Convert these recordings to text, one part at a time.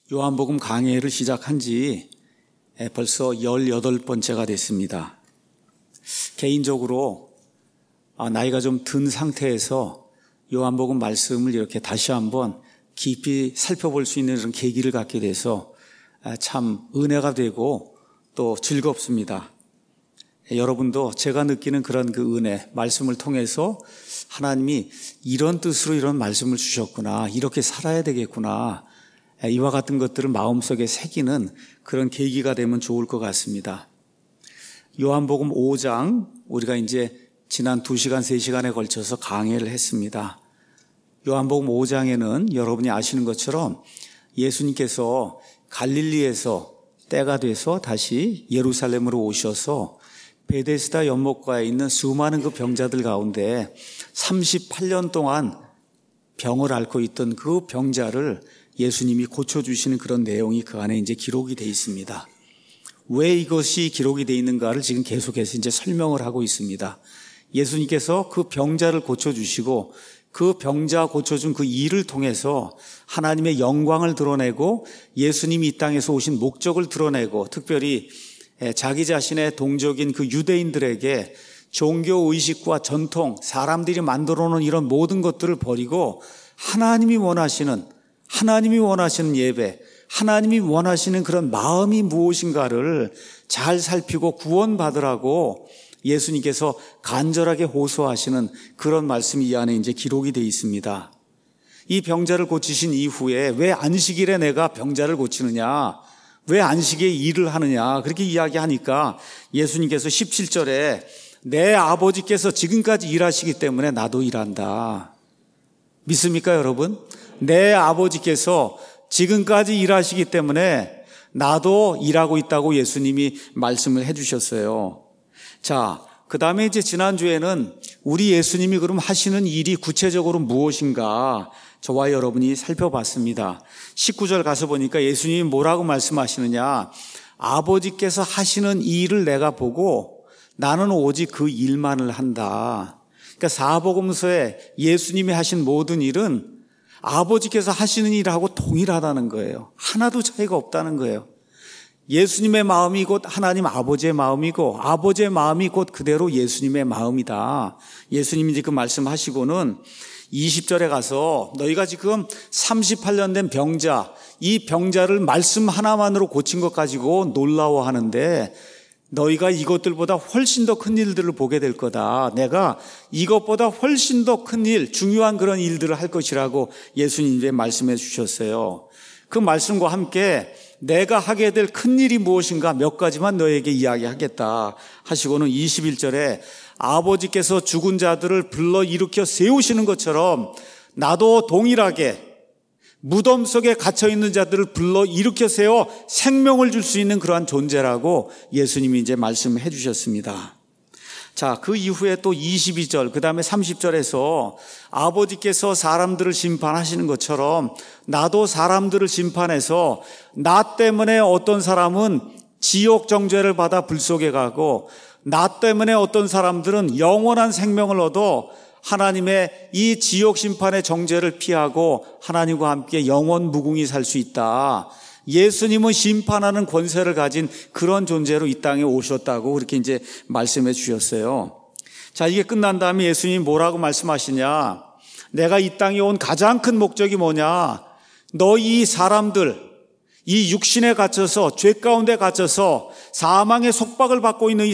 요한복음 강해를 시작한 지 벌써 18번째가 됐습니다. 개인적으로 나이가 좀 든 상태에서 요한복음 말씀을 이렇게 다시 한번 깊이 살펴볼 수 있는 그런 계기를 갖게 돼서 참 은혜가 되고 또 즐겁습니다. 여러분도 제가 느끼는 그런 그 은혜, 말씀을 통해서 하나님이 이런 뜻으로 이런 말씀을 주셨구나, 이렇게 살아야 되겠구나, 이와 같은 것들을 마음속에 새기는 그런 계기가 되면 좋을 것 같습니다. 요한복음 5장, 우리가 이제 지난 2시간, 3시간에 걸쳐서 강해를 했습니다. 요한복음 5장에는 여러분이 아시는 것처럼 예수님께서 갈릴리에서 때가 돼서 다시 예루살렘으로 오셔서 베데스다 연못가에 있는 수많은 그 병자들 가운데 38년 동안 병을 앓고 있던 그 병자를 예수님이 고쳐주시는 그런 내용이 그 안에 이제 기록이 되어 있습니다. 왜 이것이 기록이 되어 있는가를 지금 계속해서 이제 설명을 하고 있습니다. 예수님께서 그 병자를 고쳐주시고 그 병자 고쳐준 그 일을 통해서 하나님의 영광을 드러내고 예수님이 이 땅에서 오신 목적을 드러내고 특별히 자기 자신의 동족인 그 유대인들에게 종교 의식과 전통, 사람들이 만들어 놓은 이런 모든 것들을 버리고 하나님이 원하시는 예배, 하나님이 원하시는 그런 마음이 무엇인가를 잘 살피고 구원받으라고 예수님께서 간절하게 호소하시는 그런 말씀이 이 안에 이제 기록이 되어 있습니다. 이 병자를 고치신 이후에 왜 안식일에 내가 병자를 고치느냐, 왜 안식일에 일을 하느냐, 그렇게 이야기하니까 예수님께서 17절에 내 아버지께서 지금까지 일하시기 때문에 나도 일한다. 믿습니까, 여러분? 내 아버지께서 지금까지 일하시기 때문에 나도 일하고 있다고 예수님이 말씀을 해주셨어요. 자, 그 다음에 이제 지난주에는 우리 예수님이 그럼 하시는 일이 구체적으로 무엇인가 저와 여러분이 살펴봤습니다. 19절 가서 보니까 예수님이 뭐라고 말씀하시느냐, 아버지께서 하시는 일을 내가 보고 나는 오직 그 일만을 한다. 그러니까 사복음서에 예수님이 하신 모든 일은 아버지께서 하시는 일하고 동일하다는 거예요. 하나도 차이가 없다는 거예요. 예수님의 마음이 곧 하나님 아버지의 마음이고 아버지의 마음이 곧 그대로 예수님의 마음이다. 예수님이 지금 말씀하시고는 20절에 가서 너희가 지금 38년 된 병자, 이 병자를 말씀 하나만으로 고친 것 가지고 놀라워하는데 너희가 이것들보다 훨씬 더 큰 일들을 보게 될 거다. 내가 이것보다 훨씬 더 큰 일, 중요한 그런 일들을 할 것이라고 예수님이 말씀해 주셨어요. 그 말씀과 함께 내가 하게 될 큰 일이 무엇인가 몇 가지만 너에게 이야기하겠다 하시고는 21절에 아버지께서 죽은 자들을 불러 일으켜 세우시는 것처럼 나도 동일하게 무덤 속에 갇혀있는 자들을 불러 일으켜 세워 생명을 줄 수 있는 그러한 존재라고 예수님이 이제 말씀해 주셨습니다. 자, 그 이후에 또 22절, 그 다음에 30절에서 아버지께서 사람들을 심판하시는 것처럼 나도 사람들을 심판해서 나 때문에 어떤 사람은 지옥 정죄를 받아 불 속에 가고 나 때문에 어떤 사람들은 영원한 생명을 얻어 하나님의 이 지옥 심판의 정죄를 피하고 하나님과 함께 영원 무궁히 살 수 있다. 예수님은 심판하는 권세를 가진 그런 존재로 이 땅에 오셨다고 그렇게 이제 말씀해 주셨어요. 자, 이게 끝난 다음에 예수님이 뭐라고 말씀하시냐? 내가 이 땅에 온 가장 큰 목적이 뭐냐? 너희 사람들, 이 육신에 갇혀서 죄 가운데 갇혀서 사망의 속박을 받고 있는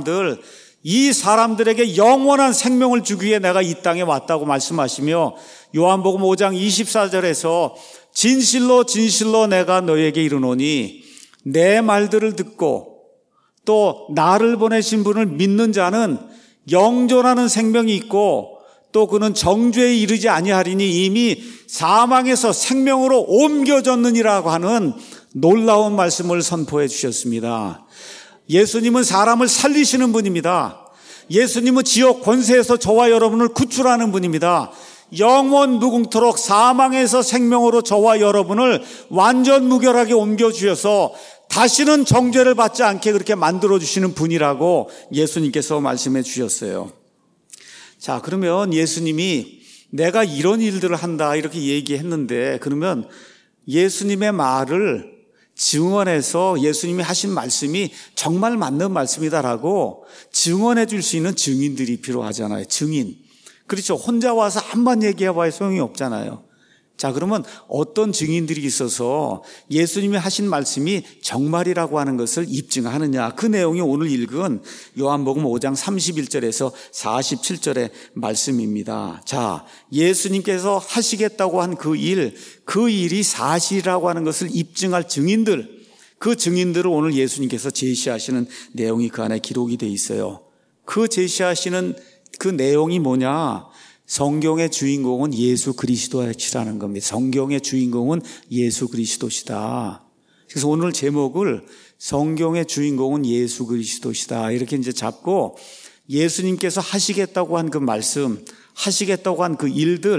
이 사람들에게 영원한 생명을 주기 위해 내가 이 땅에 왔다고 말씀하시며 요한복음 5장 24절에서 진실로 진실로 내가 너에게 이르노니 내 말들을 듣고 또 나를 보내신 분을 믿는 자는 영존하는 생명이 있고 또 그는 정죄에 이르지 아니하리니 이미 사망에서 생명으로 옮겨졌느니라고 하는 놀라운 말씀을 선포해 주셨습니다. 예수님은 사람을 살리시는 분입니다. 예수님은 지옥 권세에서 저와 여러분을 구출하는 분입니다. 영원 무궁토록 사망에서 생명으로 저와 여러분을 완전 무결하게 옮겨주셔서 다시는 정죄를 받지 않게 그렇게 만들어주시는 분이라고 예수님께서 말씀해 주셨어요. 자, 그러면 예수님이 내가 이런 일들을 한다 이렇게 얘기했는데 그러면 예수님의 말을 증언해서 예수님이 하신 말씀이 정말 맞는 말씀이다라고 증언해 줄 수 있는 증인들이 필요하잖아요. 증인. 그렇죠. 혼자 와서 한번 얘기해봐야 소용이 없잖아요. 자, 그러면 어떤 증인들이 있어서 예수님이 하신 말씀이 정말이라고 하는 것을 입증하느냐. 그 내용이 오늘 읽은 요한복음 5장 31절에서 47절의 말씀입니다. 자, 예수님께서 하시겠다고 한 그 일이 사실이라고 하는 것을 입증할 증인들, 그 증인들을 오늘 예수님께서 제시하시는 내용이 그 안에 기록이 되어 있어요. 그 제시하시는 그 내용이 뭐냐? 성경의 주인공은 예수 그리스도시라는 겁니다. 성경의 주인공은 예수 그리스도시다. 그래서 오늘 제목을 성경의 주인공은 예수 그리스도시다 이렇게 이제 잡고, 예수님께서 하시겠다고 한 그 말씀, 하시겠다고 한 그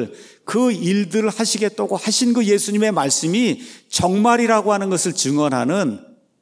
일들을 하시겠다고 하신 그 예수님의 말씀이 정말이라고 하는 것을 증언하는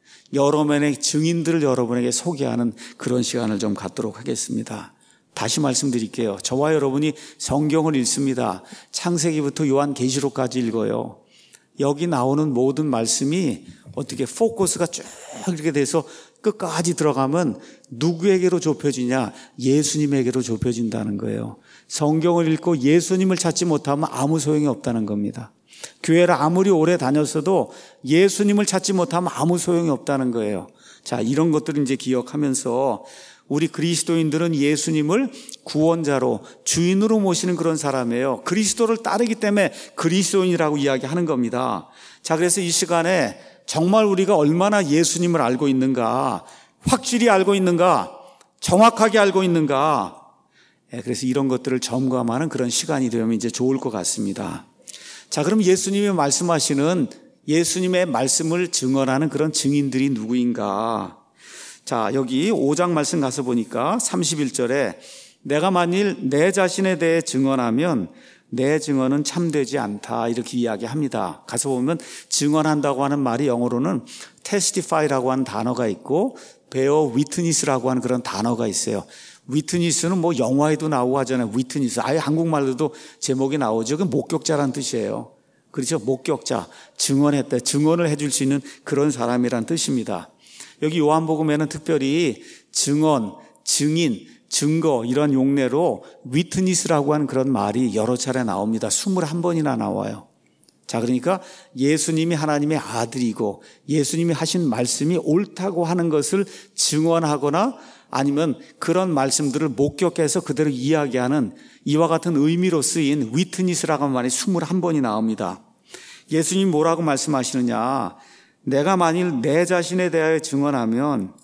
여러분의 증인들을 여러분에게 소개하는 그런 시간을 좀 갖도록 하겠습니다. 다시 말씀드릴게요. 저와 여러분이 성경을 읽습니다. 창세기부터 요한계시록까지 읽어요. 여기 나오는 모든 말씀이 어떻게 포커스가 쭉 이렇게 돼서 끝까지 들어가면 누구에게로 좁혀지냐? 예수님에게로 좁혀진다는 거예요. 성경을 읽고 예수님을 찾지 못하면 아무 소용이 없다는 겁니다. 교회를 아무리 오래 다녔어도 예수님을 찾지 못하면 아무 소용이 없다는 거예요. 자, 이런 것들을 이제 기억하면서 우리 그리스도인들은 예수님을 구원자로, 주인으로 모시는 그런 사람이에요. 그리스도를 따르기 때문에 그리스도인이라고 이야기하는 겁니다. 자, 그래서 이 시간에 정말 우리가 얼마나 예수님을 알고 있는가, 확실히 알고 있는가, 정확하게 알고 있는가, 그래서 이런 것들을 점검하는 그런 시간이 되면 이제 좋을 것 같습니다. 자, 그럼 예수님이 말씀하시는, 예수님의 말씀을 증언하는 그런 증인들이 누구인가? 자, 여기 5장 말씀 가서 보니까 31절에 내가 만일 내 자신에 대해 증언하면 내 증언은 참되지 않다 이렇게 이야기합니다. 가서 보면 증언한다고 하는 말이 영어로는 testify라고 하는 단어가 있고 bear witness라고 하는 그런 단어가 있어요. witness는 뭐 영화에도 나오고 하잖아요. witness. 아예 한국말로도 제목이 나오죠. 그 목격자란 뜻이에요. 그렇죠. 목격자, 증언했다. 증언을 해줄 수 있는 그런 사람이란 뜻입니다. 여기 요한복음에는 특별히 증언, 증인, 증거 이런 용례로 위트니스라고 하는 그런 말이 여러 차례 나옵니다. 21번이나 나와요. 자, 그러니까 예수님이 하나님의 아들이고 예수님이 하신 말씀이 옳다고 하는 것을 증언하거나 아니면 그런 말씀들을 목격해서 그대로 이야기하는 이와 같은 의미로 쓰인 위트니스라고 하는 말이 21번이 나옵니다. 예수님이 뭐라고 말씀하시느냐? 내가 만일 내 자신에 대하여 증언하면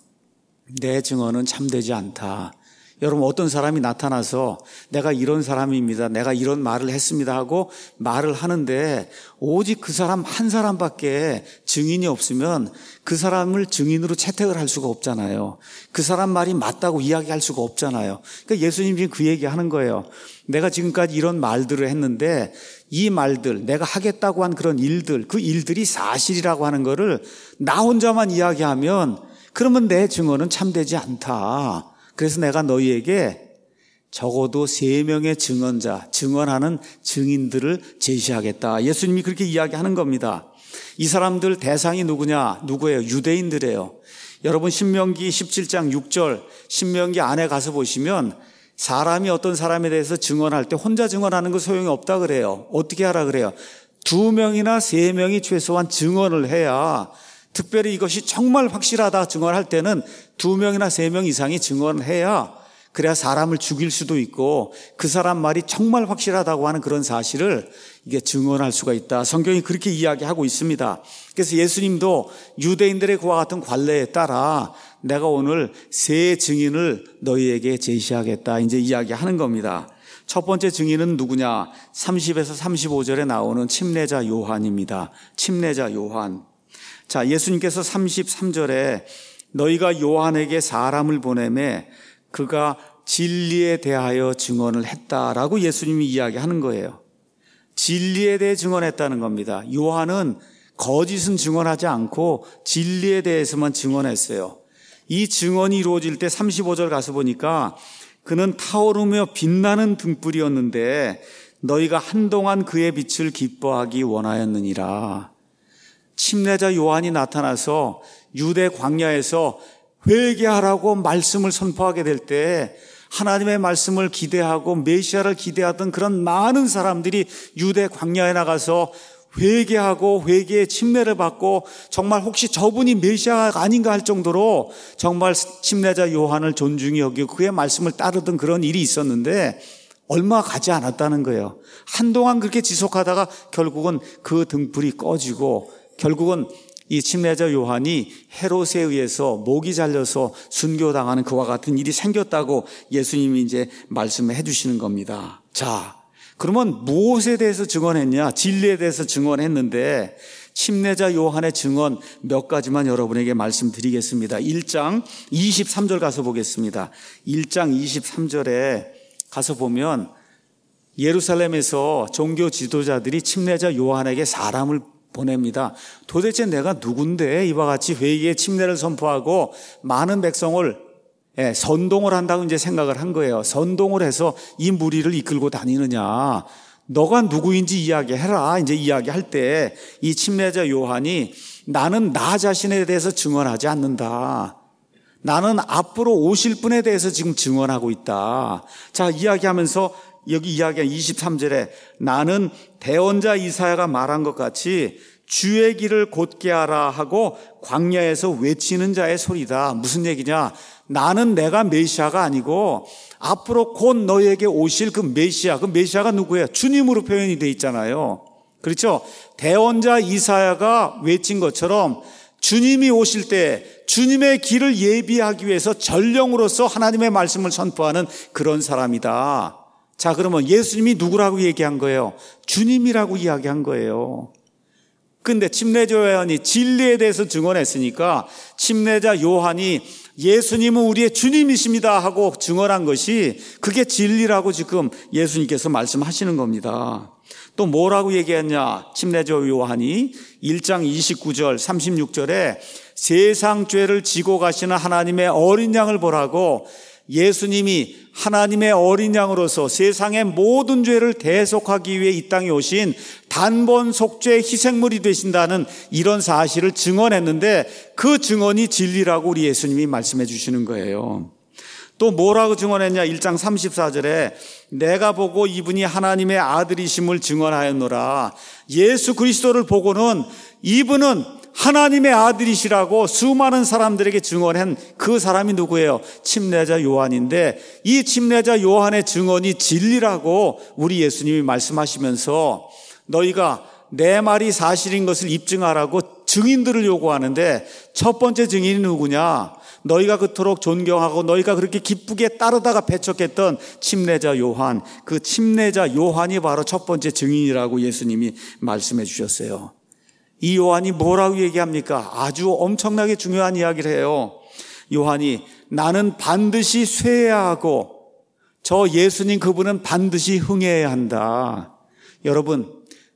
내 증언은 참되지 않다. 여러분, 어떤 사람이 나타나서 내가 이런 사람입니다, 내가 이런 말을 했습니다 하고 말을 하는데 오직 그 사람 한 사람밖에 증인이 없으면 그 사람을 증인으로 채택을 할 수가 없잖아요. 그 사람 말이 맞다고 이야기할 수가 없잖아요. 그러니까 예수님이 그 얘기하는 거예요. 내가 지금까지 이런 말들을 했는데 이 말들, 내가 하겠다고 한 그런 일들, 그 일들이 사실이라고 하는 거를 나 혼자만 이야기하면 그러면 내 증언은 참되지 않다. 그래서 내가 너희에게 적어도 3명의 증언자, 증언하는 증인들을 제시하겠다. 예수님이 그렇게 이야기하는 겁니다. 이 사람들 대상이 누구예요? 유대인들이에요. 여러분 신명기 17장 6절, 신명기 안에 가서 보시면 사람이 어떤 사람에 대해서 증언할 때 혼자 증언하는 거 소용이 없다 그래요. 어떻게 하라 그래요? 2명이나 3명이 최소한 증언을 해야, 특별히 이것이 정말 확실하다 증언할 때는 2명이나 3명 이상이 증언을 해야, 그래야 사람을 죽일 수도 있고 그 사람 말이 정말 확실하다고 하는 그런 사실을 이게 증언할 수가 있다. 성경이 그렇게 이야기하고 있습니다. 그래서 예수님도 유대인들의 그와 같은 관례에 따라 내가 오늘 3 증인을 너희에게 제시하겠다 이제 이야기하는 겁니다. 첫 번째 증인은 누구냐? 30에서 35절에 나오는 침례자 요한입니다. 침례자 요한. 자, 예수님께서 33절에 너희가 요한에게 사람을 보내매 그가 진리에 대하여 증언을 했다라고 예수님이 이야기하는 거예요. 진리에 대해 증언했다는 겁니다. 요한은 거짓은 증언하지 않고 진리에 대해서만 증언했어요. 이 증언이 이루어질 때 35절 가서 보니까 그는 타오르며 빛나는 등불이었는데 너희가 한동안 그의 빛을 기뻐하기 원하였느니라. 침례자 요한이 나타나서 유대 광야에서 회개하라고 말씀을 선포하게 될 때 하나님의 말씀을 기대하고 메시아를 기대하던 그런 많은 사람들이 유대 광야에 나가서 회개하고 회개의 침례를 받고 정말 혹시 저분이 메시아가 아닌가 할 정도로 정말 침례자 요한을 존중히 여기고 그의 말씀을 따르던 그런 일이 있었는데 얼마 가지 않았다는 거예요. 한동안 그렇게 지속하다가 결국은 그 등불이 꺼지고 결국은 이 침례자 요한이 헤롯에 의해서 목이 잘려서 순교당하는 그와 같은 일이 생겼다고 예수님이 이제 말씀해 주시는 겁니다. 자, 그러면 무엇에 대해서 증언했냐? 진리에 대해서 증언했는데 침례자 요한의 증언 몇 가지만 여러분에게 말씀드리겠습니다. 1장 23절 가서 보겠습니다. 1장 23절에 가서 보면 예루살렘에서 종교 지도자들이 침례자 요한에게 사람을 보냅니다. 도대체 내가 누군데 이와 같이 회개의 침례를 선포하고 많은 백성을 선동을 한다고 이제 생각을 한 거예요. 선동을 해서 이 무리를 이끌고 다니느냐. 너가 누구인지 이야기해라. 이제 이야기할 때 이 침례자 요한이 나는 나 자신에 대해서 증언하지 않는다. 나는 앞으로 오실 분에 대해서 지금 증언하고 있다. 자, 이야기하면서 여기 이야기한 23절에 나는 대언자 이사야가 말한 것 같이 주의 길을 곧게 하라 하고 광야에서 외치는 자의 소리다. 무슨 얘기냐? 나는 내가 메시아가 아니고 앞으로 곧 너에게 오실 그 메시아가 누구예요? 주님으로 표현이 돼 있잖아요. 그렇죠? 대언자 이사야가 외친 것처럼 주님이 오실 때 주님의 길을 예비하기 위해서 전령으로서 하나님의 말씀을 선포하는 그런 사람이다. 자, 그러면 예수님이 누구라고 얘기한 거예요? 주님이라고 이야기한 거예요. 근데 침례자 요한이 진리에 대해서 증언했으니까 침례자 요한이 예수님은 우리의 주님이십니다 하고 증언한 것이 그게 진리라고 지금 예수님께서 말씀하시는 겁니다. 또 뭐라고 얘기했냐? 침례자 요한이 1장 29절 36절에 세상 죄를 지고 가시는 하나님의 어린 양을 보라고 예수님이 하나님의 어린 양으로서 세상의 모든 죄를 대속하기 위해 이 땅에 오신 단번 속죄 희생물이 되신다는 이런 사실을 증언했는데 그 증언이 진리라고 우리 예수님이 말씀해 주시는 거예요. 또 뭐라고 증언했냐? 1장 34절에 내가 보고 이분이 하나님의 아들이심을 증언하였노라. 예수 그리스도를 보고는 이분은 하나님의 아들이시라고 수많은 사람들에게 증언한 그 사람이 누구예요? 침례자 요한인데 이 침례자 요한의 증언이 진리라고 우리 예수님이 말씀하시면서 너희가 내 말이 사실인 것을 입증하라고 증인들을 요구하는데 첫 번째 증인이 누구냐? 너희가 그토록 존경하고 너희가 그렇게 기쁘게 따르다가 배척했던 침례자 요한, 그 침례자 요한이 바로 첫 번째 증인이라고 예수님이 말씀해 주셨어요. 이 요한이 뭐라고 얘기합니까? 아주 엄청나게 중요한 이야기를 해요. 요한이 나는 반드시 쇠해야 하고 저 예수님 그분은 반드시 흥해야 한다. 여러분,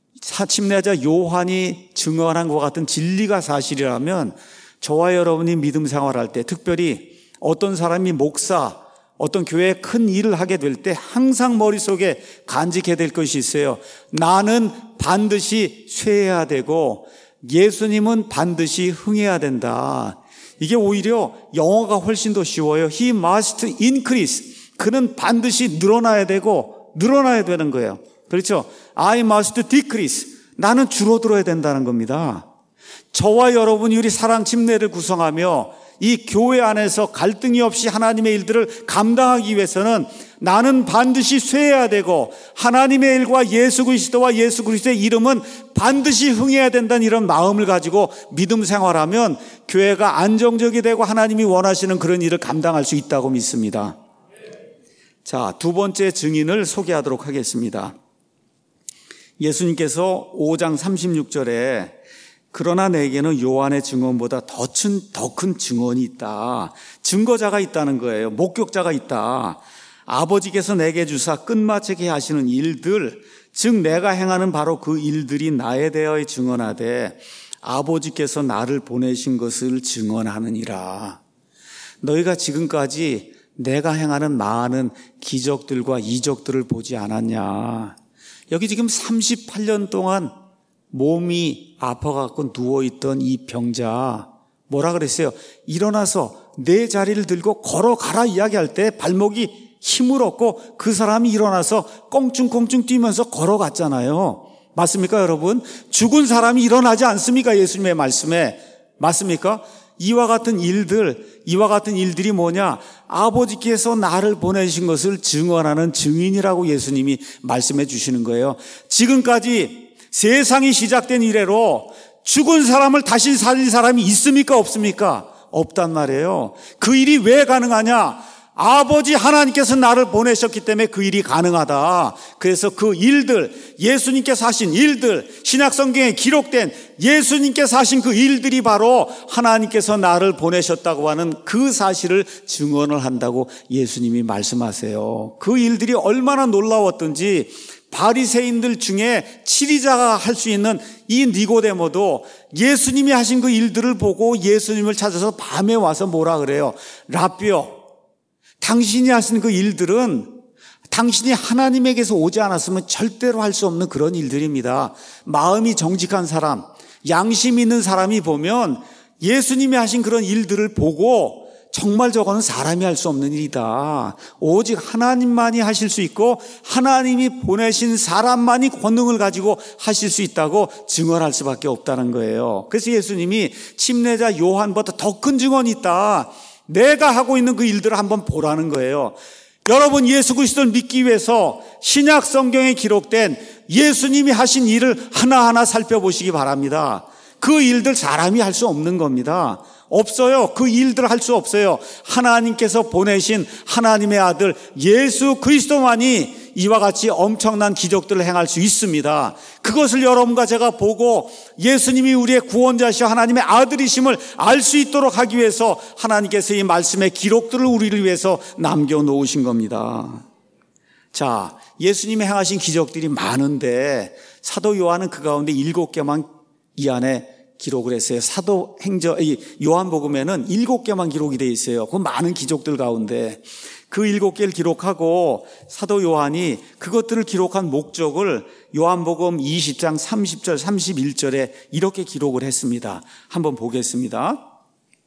침례자 요한이 증언한 것 같은 진리가 사실이라면 저와 여러분이 믿음 생활할 때 특별히 어떤 사람이 목사, 어떤 교회에 큰 일을 하게 될 때 항상 머릿속에 간직해야 될 것이 있어요. 나는 반드시 쇠해야 되고 예수님은 반드시 흥해야 된다. 이게 오히려 영어가 훨씬 더 쉬워요. He must increase. 그는 반드시 늘어나야 되는 거예요. 그렇죠? I must decrease. 나는 줄어들어야 된다는 겁니다. 저와 여러분이 우리 사랑 침례를 구성하며 이 교회 안에서 갈등이 없이 하나님의 일들을 감당하기 위해서는 나는 반드시 쇠해야 되고 하나님의 일과 예수 그리스도와 예수 그리스도의 이름은 반드시 흥해야 된다는 이런 마음을 가지고 믿음 생활하면 교회가 안정적이 되고 하나님이 원하시는 그런 일을 감당할 수 있다고 믿습니다. 자, 두 번째 증인을 소개하도록 하겠습니다. 예수님께서 5장 36절에 그러나 내게는 요한의 증언보다 더 큰 증언이 있다. 증거자가 있다는 거예요. 목격자가 있다. 아버지께서 내게 주사 끝마치게 하시는 일들, 즉 내가 행하는 바로 그 일들이 나에 대하여 증언하되 아버지께서 나를 보내신 것을 증언하느니라. 너희가 지금까지 내가 행하는 많은 기적들과 이적들을 보지 않았냐. 여기 지금 38년 동안 몸이 아파갖고 누워있던 이 병자 뭐라 그랬어요? 일어나서 내 자리를 들고 걸어가라 이야기할 때 발목이 힘을 얻고 그 사람이 일어나서 껑충껑충 뛰면서 걸어갔잖아요. 맞습니까, 여러분? 죽은 사람이 일어나지 않습니까? 예수님의 말씀에. 맞습니까? 이와 같은 일들이 뭐냐? 아버지께서 나를 보내신 것을 증언하는 증인이라고 예수님이 말씀해 주시는 거예요. 지금까지 세상이 시작된 이래로 죽은 사람을 다시 살린 사람이 있습니까? 없습니까? 없단 말이에요. 그 일이 왜 가능하냐? 아버지 하나님께서 나를 보내셨기 때문에 그 일이 가능하다. 그래서 그 일들, 예수님께서 하신 일들, 신약성경에 기록된 예수님께서 하신 그 일들이 바로 하나님께서 나를 보내셨다고 하는 그 사실을 증언을 한다고 예수님이 말씀하세요. 그 일들이 얼마나 놀라웠던지 바리새인들 중에 치리자가 할 수 있는 이 니고데모도 예수님이 하신 그 일들을 보고 예수님을 찾아서 밤에 와서 뭐라 그래요? 라삐요, 당신이 하신 그 일들은 당신이 하나님에게서 오지 않았으면 절대로 할 수 없는 그런 일들입니다. 마음이 정직한 사람, 양심 있는 사람이 보면 예수님이 하신 그런 일들을 보고 정말 저거는 사람이 할 수 없는 일이다. 오직 하나님만이 하실 수 있고 하나님이 보내신 사람만이 권능을 가지고 하실 수 있다고 증언할 수밖에 없다는 거예요. 그래서 예수님이 침례자 요한보다 더 큰 증언이 있다. 내가 하고 있는 그 일들을 한번 보라는 거예요. 여러분, 예수 그리스도를 믿기 위해서 신약 성경에 기록된 예수님이 하신 일을 하나하나 살펴보시기 바랍니다. 그 일들 사람이 할 수 없는 겁니다. 없어요. 그 일들 할 수 없어요. 하나님께서 보내신 하나님의 아들 예수 그리스도만이 이와 같이 엄청난 기적들을 행할 수 있습니다. 그것을 여러분과 제가 보고 예수님이 우리의 구원자시오 하나님의 아들이심을 알 수 있도록 하기 위해서 하나님께서 이 말씀의 기록들을 우리를 위해서 남겨놓으신 겁니다. 자, 예수님이 행하신 기적들이 많은데 사도 요한은 그 가운데 7개만 이 안에 기록을 했어요. 요한복음에는 7개만 기록이 되어 있어요. 그 많은 기적들 가운데 그 7개를 기록하고 사도 요한이 그것들을 기록한 목적을 요한복음 20장 30절 31절에 이렇게 기록을 했습니다. 한번 보겠습니다.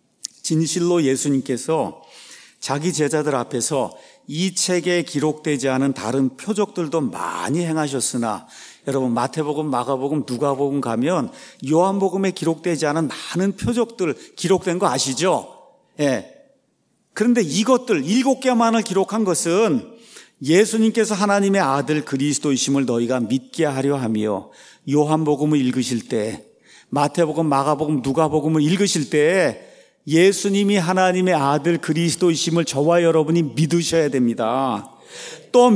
진실로 예수님께서 자기 제자들 앞에서 이 책에 기록되지 않은 다른 표적들도 많이 행하셨으나, 여러분 마태복음, 마가복음, 누가복음 가면 요한복음에 기록되지 않은 많은 표적들 기록된 거 아시죠? 예. 그런데 이것들 7개만을 기록한 것은 예수님께서 하나님의 아들 그리스도이심을 너희가 믿게 하려 하며, 요한복음을 읽으실 때, 마태복음, 마가복음, 누가복음을 읽으실 때 예수님이 하나님의 아들 그리스도이심을 저와 여러분이 믿으셔야 됩니다. 또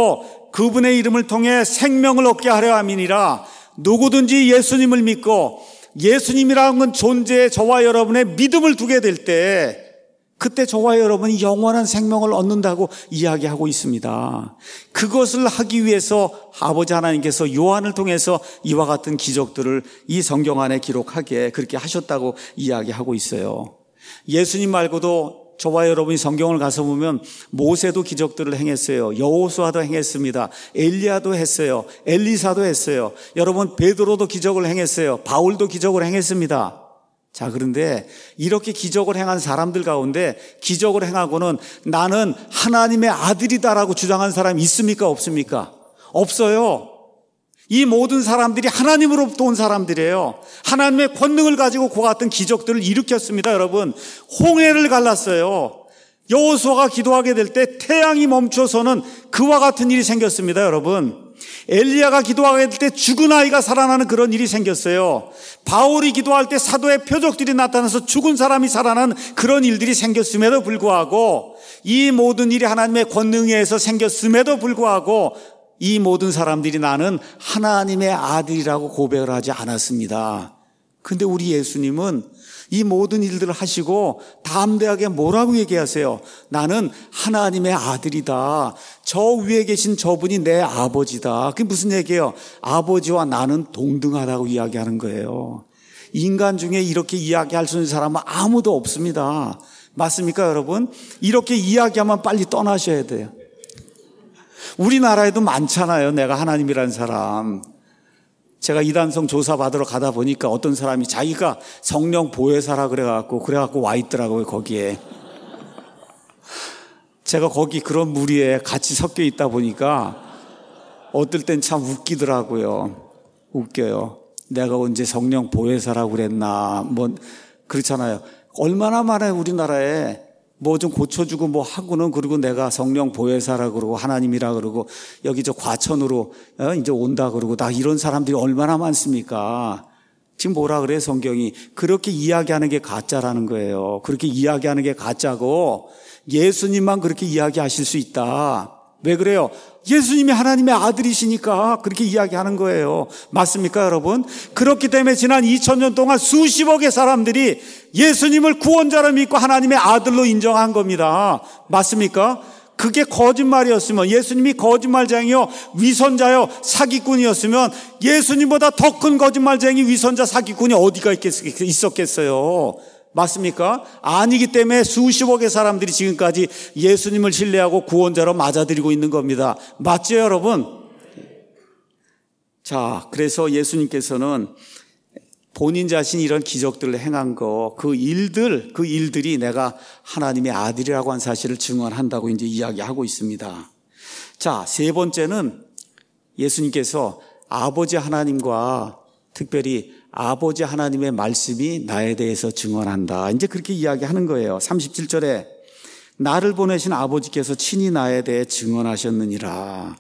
믿고 그분의 이름을 통해 생명을 얻게 하려 함이니라. 누구든지 예수님을 믿고 예수님이라는 건 존재에 저와 여러분의 믿음을 두게 될 때, 그때 저와 여러분이 영원한 생명을 얻는다고 이야기하고 있습니다. 그것을 하기 위해서 아버지 하나님께서 요한을 통해서 이와 같은 기적들을 이 성경 안에 기록하게 그렇게 하셨다고 이야기하고 있어요. 예수님 말고도 저와 여러분이 성경을 가서 보면 모세도 기적들을 행했어요. 여호수아도 행했습니다. 엘리야도 했어요. 엘리사도 했어요. 여러분 베드로도 기적을 행했어요. 바울도 기적을 행했습니다. 자, 그런데 이렇게 기적을 행한 사람들 가운데 기적을 행하고는 나는 하나님의 아들이다라고 주장한 사람이 있습니까? 없습니까? 없어요. 이 모든 사람들이 하나님으로부터 온 사람들이에요. 하나님의 권능을 가지고 그와 같은 기적들을 일으켰습니다. 여러분, 홍해를 갈랐어요. 여호수아가 기도하게 될 때 태양이 멈춰서는 그와 같은 일이 생겼습니다. 여러분, 엘리야가 기도하게 될 때 죽은 아이가 살아나는 그런 일이 생겼어요. 바울이 기도할 때 사도의 표적들이 나타나서 죽은 사람이 살아나는 그런 일들이 생겼음에도 불구하고, 이 모든 일이 하나님의 권능에 의해서 생겼음에도 불구하고 이 모든 사람들이 나는 하나님의 아들이라고 고백을 하지 않았습니다. 그런데 우리 예수님은 이 모든 일들을 하시고 담대하게 뭐라고 얘기하세요? 나는 하나님의 아들이다. 저 위에 계신 저분이 내 아버지다. 그게 무슨 얘기예요? 아버지와 나는 동등하다고 이야기하는 거예요. 인간 중에 이렇게 이야기할 수 있는 사람은 아무도 없습니다. 맞습니까, 여러분? 이렇게 이야기하면 빨리 떠나셔야 돼요. 우리나라에도 많잖아요. 내가 하나님이라는 사람. 제가 이단성 조사 받으러 가다 보니까 어떤 사람이 자기가 성령 보혜사라 그래갖고 와 있더라고요, 거기에. 제가 거기 그런 무리에 같이 섞여 있다 보니까 어떨 땐 참 웃기더라고요. 웃겨요. 내가 언제 성령 보혜사라고 그랬나. 그렇잖아요. 얼마나 많아요, 우리나라에. 좀 고쳐주고 하고는, 그리고 내가 성령 보혜사라 그러고 하나님이라 그러고 여기 저 과천으로 이제 온다 그러고 다 이런 사람들이 얼마나 많습니까? 지금 뭐라 그래요, 성경이? 그렇게 이야기하는 게 가짜라는 거예요. 그렇게 이야기하는 게 가짜고 예수님만 그렇게 이야기하실 수 있다. 왜 그래요? 예수님이 하나님의 아들이시니까 그렇게 이야기하는 거예요. 맞습니까, 여러분? 그렇기 때문에 지난 2000년 동안 수십억의 사람들이 예수님을 구원자로 믿고 하나님의 아들로 인정한 겁니다. 맞습니까? 그게 거짓말이었으면, 예수님이 거짓말쟁이요, 위선자요, 사기꾼이었으면 예수님보다 더 큰 거짓말쟁이, 위선자, 사기꾼이 어디가 있었겠어요? 맞습니까? 아니기 때문에 수십억의 사람들이 지금까지 예수님을 신뢰하고 구원자로 맞아들이고 있는 겁니다. 맞죠, 여러분? 자, 그래서 예수님께서는 본인 자신이 이런 기적들을 행한 그 일들이 내가 하나님의 아들이라고 한 사실을 증언한다고 이제 이야기하고 있습니다. 자, 세 번째는 예수님께서 아버지 하나님과 특별히 아버지 하나님의 말씀이 나에 대해서 증언한다. 이제 그렇게 이야기하는 거예요. 37절에 나를 보내신 아버지께서 친히 나에 대해 증언하셨느니라.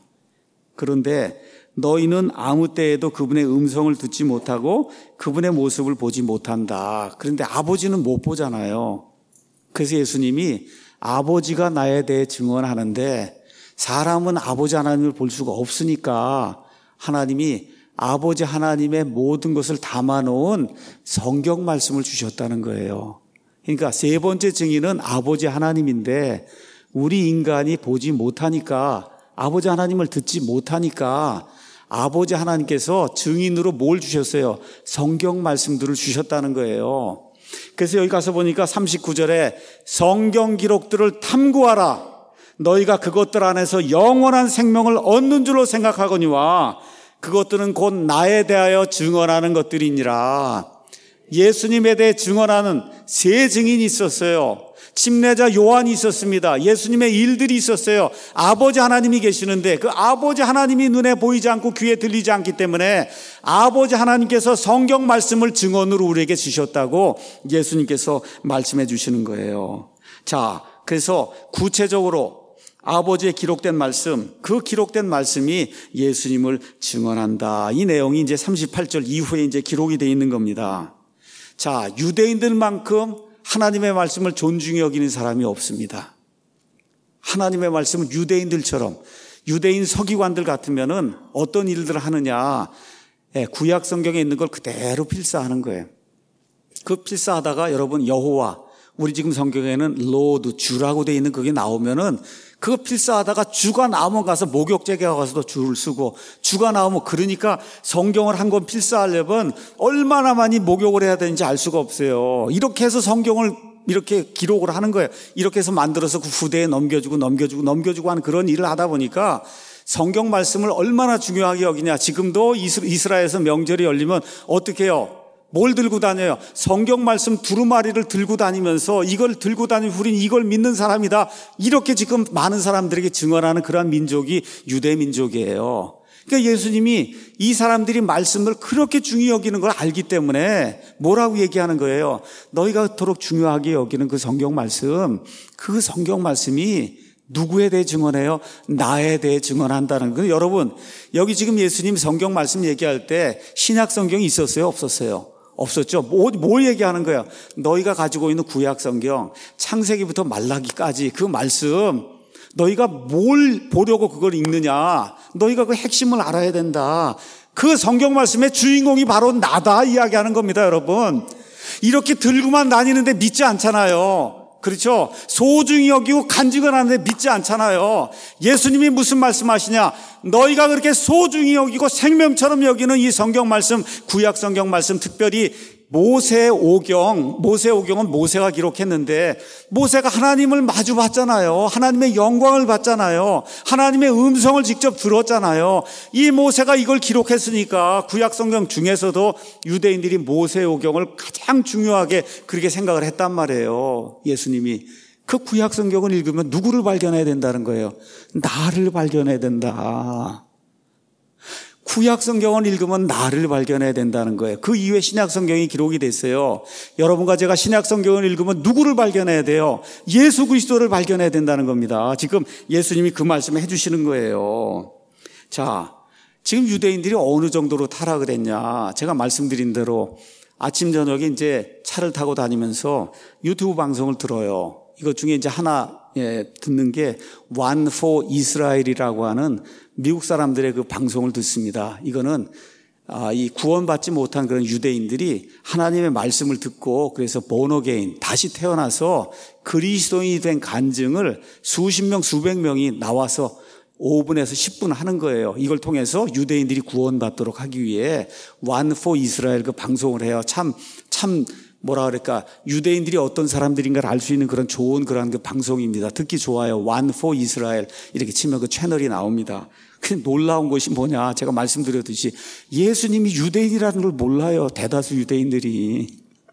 그런데 너희는 아무 때에도 그분의 음성을 듣지 못하고 그분의 모습을 보지 못한다. 그런데 아버지는 못 보잖아요. 그래서 예수님이 아버지가 나에 대해 증언하는데 사람은 아버지 하나님을 볼 수가 없으니까 하나님이 아버지 하나님의 모든 것을 담아놓은 성경 말씀을 주셨다는 거예요. 그러니까 세 번째 증인은 아버지 하나님인데 우리 인간이 보지 못하니까, 아버지 하나님을 듣지 못하니까 아버지 하나님께서 증인으로 뭘 주셨어요? 성경 말씀들을 주셨다는 거예요. 그래서 여기 가서 보니까 39절에 성경 기록들을 탐구하라. 너희가 그것들 안에서 영원한 생명을 얻는 줄로 생각하거니와 그것들은 곧 나에 대하여 증언하는 것들이니라. 예수님에 대해 증언하는 세 증인이 있었어요. 침례자 요한이 있었습니다. 예수님의 일들이 있었어요. 아버지 하나님이 계시는데 그 아버지 하나님이 눈에 보이지 않고 귀에 들리지 않기 때문에 아버지 하나님께서 성경 말씀을 증언으로 우리에게 주셨다고 예수님께서 말씀해 주시는 거예요. 자, 그래서 구체적으로 아버지의 기록된 말씀, 그 기록된 말씀이 예수님을 증언한다. 이 내용이 이제 38절 이후에 이제 기록이 되어 있는 겁니다. 자, 유대인들만큼 하나님의 말씀을 존중히 여기는 사람이 없습니다. 하나님의 말씀은 유대인들처럼, 유대인 서기관들 같으면은 어떤 일들을 하느냐, 구약 성경에 있는 걸 그대로 필사하는 거예요. 그 필사하다가 여러분 여호와, 우리 지금 성경에는 로드, 주라고 되어 있는 그게 나오면은 그거 필사하다가 주가 나오면 가서 목욕제게 가서도 줄을 쓰고, 주가 나오면, 그러니까 성경을 한 권 필사하려면 얼마나 많이 목욕을 해야 되는지 알 수가 없어요. 이렇게 해서 성경을 이렇게 기록을 하는 거예요. 이렇게 해서 만들어서 그 후대에 넘겨주고 하는 그런 일을 하다 보니까 성경 말씀을 얼마나 중요하게 여기냐. 지금도 이스라엘에서 명절이 열리면 어떻게 해요? 뭘 들고 다녀요? 성경 말씀 두루마리를 들고 다니면서 이걸 들고 다니면 우린 이걸 믿는 사람이다. 이렇게 지금 많은 사람들에게 증언하는 그러한 민족이 유대 민족이에요. 그러니까 예수님이 이 사람들이 말씀을 그렇게 중요히 여기는 걸 알기 때문에 뭐라고 얘기하는 거예요? 너희가 그토록 중요하게 여기는 그 성경 말씀, 그 성경 말씀이 누구에 대해 증언해요? 나에 대해 증언한다는 거예요. 여러분, 여기 지금 예수님 성경 말씀 얘기할 때 신약 성경이 있었어요? 없었어요? 없었죠. 뭘 얘기하는 거야? 너희가 가지고 있는 구약 성경, 창세기부터 말라기까지 그 말씀, 너희가 뭘 보려고 그걸 읽느냐? 너희가 그 핵심을 알아야 된다. 그 성경 말씀의 주인공이 바로 나다 이야기하는 겁니다, 여러분. 이렇게 들고만 다니는데 믿지 않잖아요. 그렇죠? 소중히 여기고 간직을 하는데 믿지 않잖아요. 예수님이 무슨 말씀하시냐? 너희가 그렇게 소중히 여기고 생명처럼 여기는 이 성경 말씀, 구약 성경 말씀, 특별히 모세오경은 모세가 기록했는데 모세가 하나님을 마주 봤잖아요. 하나님의 영광을 봤잖아요. 하나님의 음성을 직접 들었잖아요. 이 모세가 이걸 기록했으니까 구약성경 중에서도 유대인들이 모세오경을 가장 중요하게 그렇게 생각을 했단 말이에요. 예수님이 그 구약성경을 읽으면 누구를 발견해야 된다는 거예요? 나를 발견해야 된다. 구약성경을 읽으면 나를 발견해야 된다는 거예요. 그 이후에 신약성경이 기록이 됐어요. 여러분과 제가 신약성경을 읽으면 누구를 발견해야 돼요? 예수 그리스도를 발견해야 된다는 겁니다. 지금 예수님이 그 말씀을 해주시는 거예요. 자, 지금 유대인들이 어느 정도로 타락을 했냐? 제가 말씀드린 대로 아침 저녁에 이제 차를 타고 다니면서 유튜브 방송을 들어요. 이것 중에 이제 하나 듣는 게 One for Israel이라고 하는 미국 사람들의 그 방송을 듣습니다. 이거는 이 구원받지 못한 그런 유대인들이 하나님의 말씀을 듣고 그래서 born again 다시 태어나서 그리스도인이 된 간증을 수십 명 수백 명이 나와서 5분에서 10분 하는 거예요. 이걸 통해서 유대인들이 구원받도록 하기 위해 One for Israel 그 방송을 해요. 참 뭐라 그럴까, 유대인들이 어떤 사람들인가를 알 수 있는 그런 좋은 그런 그 방송입니다. 듣기 좋아요. One for Israel 이렇게 치면 그 채널이 나옵니다. 근데 놀라운 것이 뭐냐, 제가 말씀드렸듯이 예수님이 유대인이라는 걸 몰라요. 대다수 유대인들이.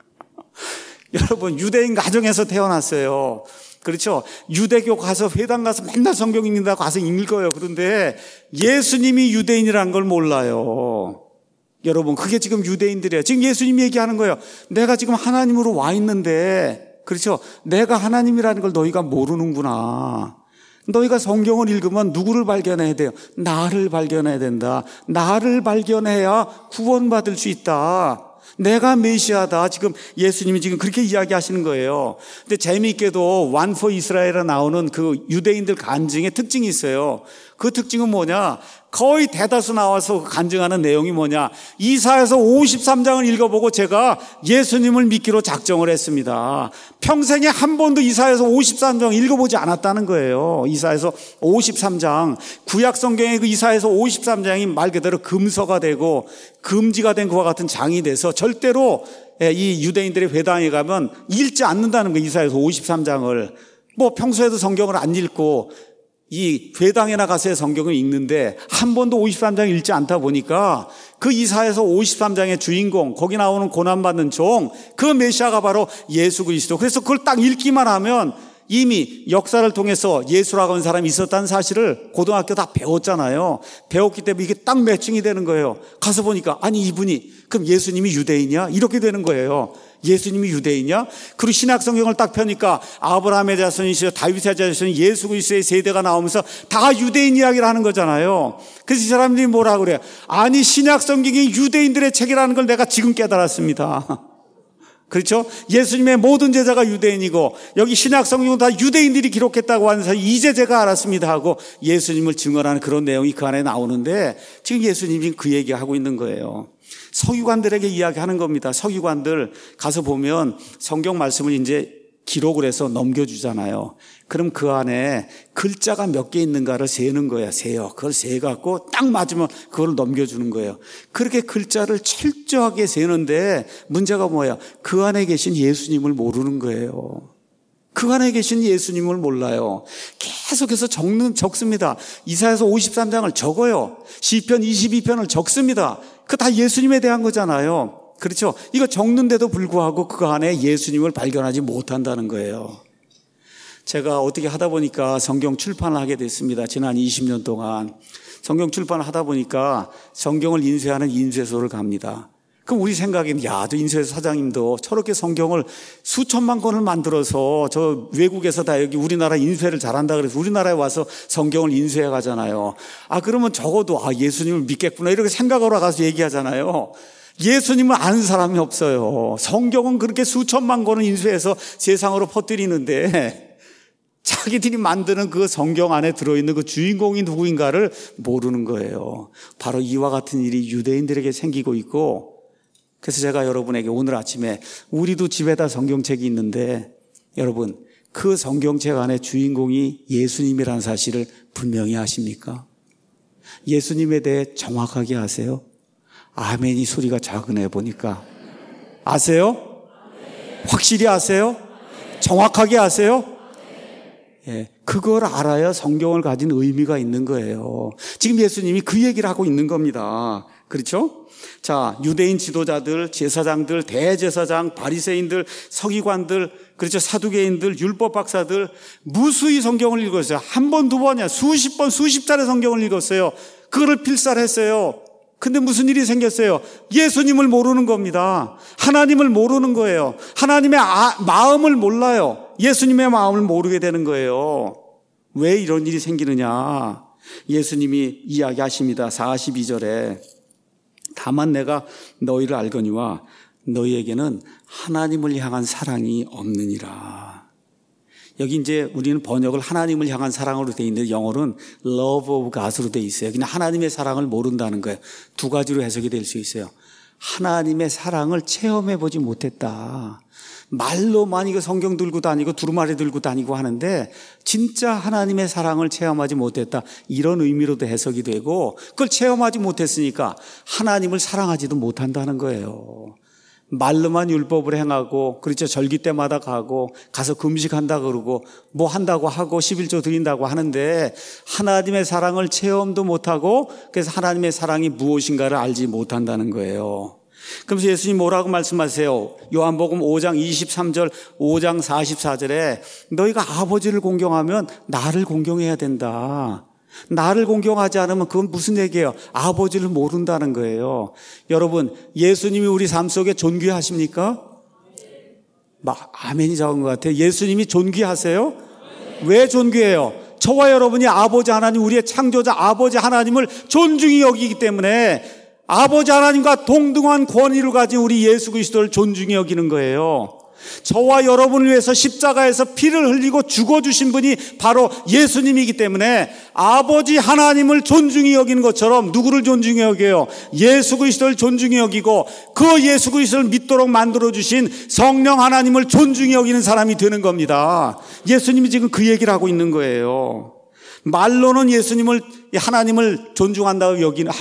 여러분, 유대인 가정에서 태어났어요. 그렇죠? 유대교 가서 회당 가서 맨날 성경 읽는다고 가서 읽어요. 그런데 예수님이 유대인이라는 걸 몰라요. 여러분, 그게 지금 유대인들이에요. 지금 예수님이 얘기하는 거예요. 내가 지금 하나님으로 와 있는데, 그렇죠? 내가 하나님이라는 걸 너희가 모르는구나. 너희가 성경을 읽으면 누구를 발견해야 돼요? 나를 발견해야 된다. 나를 발견해야 구원받을 수 있다. 내가 메시아다. 지금 예수님이 지금 그렇게 이야기하시는 거예요. 근데 재미있게도 One for Israel에 나오는 그 유대인들 간증의 특징이 있어요. 그 특징은 뭐냐? 거의 대다수 나와서 간증하는 내용이 뭐냐? 이사야서 53장을 읽어보고 제가 예수님을 믿기로 작정을 했습니다. 평생에 한 번도 이사야서 53장 읽어보지 않았다는 거예요. 이사야서 53장, 구약 성경의 그 이사야서 53장이 말 그대로 금서가 되고 금지가 된 것과 같은 장이 돼서 절대로 이 유대인들의 회당에 가면 읽지 않는다는 거예요. 이사야서 53장을. 뭐 평소에도 성경을 안 읽고 이 회당에 나가서의 성경을 읽는데 한 번도 53장 읽지 않다 보니까 그 이사야서 53장의 주인공, 거기 나오는 고난받는 종, 그 메시아가 바로 예수 그리스도. 그래서 그걸 딱 읽기만 하면 이미 역사를 통해서 예수라고 하는 사람이 있었다는 사실을 고등학교 다 배웠잖아요. 배웠기 때문에 이게 딱 매칭이 되는 거예요. 가서 보니까 아니 이분이 그럼 예수님이 유대인이야? 이렇게 되는 거예요. 예수님이 유대인이야? 그리고 신약 성경을 딱 펴니까 아브라함의 자손이시여 다윗의 자손이 예수 그리스도의 세대가 나오면서 다 유대인 이야기를 하는 거잖아요. 그래서 이 사람들이 뭐라 그래요? 아니 신약 성경이 유대인들의 책이라는 걸 내가 지금 깨달았습니다. 그렇죠? 예수님의 모든 제자가 유대인이고 여기 신약 성경은 다 유대인들이 기록했다고 하는 사실 이제 제가 알았습니다 하고 예수님을 증언하는 그런 내용이 그 안에 나오는데 지금 예수님이 그 얘기하고 있는 거예요. 서기관들에게 이야기하는 겁니다. 서기관들 가서 보면 성경 말씀을 이제 기록을 해서 넘겨주잖아요. 그럼 그 안에 글자가 몇 개 있는가를 세는 거야. 세요. 그걸 세갖고 딱 맞으면 그걸 넘겨주는 거예요. 그렇게 글자를 철저하게 세는데 문제가 뭐야? 그 안에 계신 예수님을 모르는 거예요. 그 안에 계신 예수님을 몰라요. 계속해서 적습니다. 이사야서 53장을 적어요. 시편 22편을 적습니다. 그 다 예수님에 대한 거잖아요. 그렇죠? 이거 적는데도 불구하고 그 안에 예수님을 발견하지 못한다는 거예요. 제가 어떻게 하다 보니까 성경 출판을 하게 됐습니다. 지난 20년 동안 성경 출판을 하다 보니까 성경을 인쇄하는 인쇄소를 갑니다. 그럼 우리 생각에는 야, 저 인쇄소 사장님도 저렇게 성경을 수천만 권을 만들어서 저 외국에서 다 여기 우리나라 인쇄를 잘한다 그래서 우리나라에 와서 성경을 인쇄해 가잖아요. 아, 그러면 적어도 예수님을 믿겠구나 이렇게 생각하러 가서 얘기하잖아요. 예수님을 아는 사람이 없어요. 성경은 그렇게 수천만 권을 인쇄해서 세상으로 퍼뜨리는데 자기들이 만드는 그 성경 안에 들어있는 그 주인공이 누구인가를 모르는 거예요. 바로 이와 같은 일이 유대인들에게 생기고 있고, 그래서 제가 여러분에게 오늘 아침에 우리도 집에다 성경책이 있는데 여러분 그 성경책 안에 주인공이 예수님이라는 사실을 분명히 아십니까? 예수님에 대해 정확하게 아세요? 아멘이 소리가 작으네 보니까. 아세요? 확실히 아세요? 정확하게 아세요? 예, 그걸 알아야 성경을 가진 의미가 있는 거예요. 지금 예수님이 그 얘기를 하고 있는 겁니다. 그렇죠? 자, 유대인 지도자들, 제사장들, 대제사장, 바리새인들, 서기관들, 그렇죠? 사두개인들, 율법 박사들 무수히 성경을 읽었어요. 한 번, 두 번이야. 수십 번, 수십 차례 성경을 읽었어요. 그거를 필사했어요. 근데 무슨 일이 생겼어요? 예수님을 모르는 겁니다. 하나님을 모르는 거예요. 하나님의 마음을 몰라요. 예수님의 마음을 모르게 되는 거예요. 왜 이런 일이 생기느냐? 예수님이 이야기하십니다. 42절에 다만 내가 너희를 알거니와 너희에게는 하나님을 향한 사랑이 없느니라. 여기 이제 우리는 번역을 하나님을 향한 사랑으로 되어 있는데 영어로는 love of God으로 되어 있어요. 그냥 하나님의 사랑을 모른다는 거예요. 두 가지로 해석이 될 수 있어요. 하나님의 사랑을 체험해 보지 못했다. 말로만 이거 성경 들고 다니고 두루마리 들고 다니고 하는데 진짜 하나님의 사랑을 체험하지 못했다. 이런 의미로도 해석이 되고 그걸 체험하지 못했으니까 하나님을 사랑하지도 못한다는 거예요. 말로만 율법을 행하고 그렇죠. 절기 때마다 가서 금식한다 그러고 뭐 한다고 하고 11조 드린다고 하는데 하나님의 사랑을 체험도 못하고 그래서 하나님의 사랑이 무엇인가를 알지 못한다는 거예요. 그러면서 예수님 뭐라고 말씀하세요? 요한복음 5장 23절 5장 44절에 너희가 아버지를 공경하면 나를 공경해야 된다. 나를 공경하지 않으면 그건 무슨 얘기예요? 아버지를 모른다는 거예요. 여러분, 예수님이 우리 삶 속에 존귀하십니까? 아멘이 적은 것 같아요. 예수님이 존귀하세요? 왜 존귀해요? 저와 여러분이 아버지 하나님, 우리의 창조자 아버지 하나님을 존중히 여기기 때문에 아버지 하나님과 동등한 권위를 가진 우리 예수 그리스도를 존중히 여기는 거예요. 저와 여러분을 위해서 십자가에서 피를 흘리고 죽어주신 분이 바로 예수님이기 때문에 아버지 하나님을 존중히 여기는 것처럼 누구를 존중히 여겨요? 예수 그리스도를 존중히 여기고 그 예수 그리스도를 믿도록 만들어주신 성령 하나님을 존중히 여기는 사람이 되는 겁니다. 예수님이 지금 그 얘기를 하고 있는 거예요. 말로는 예수님을 하나님을 존중한다고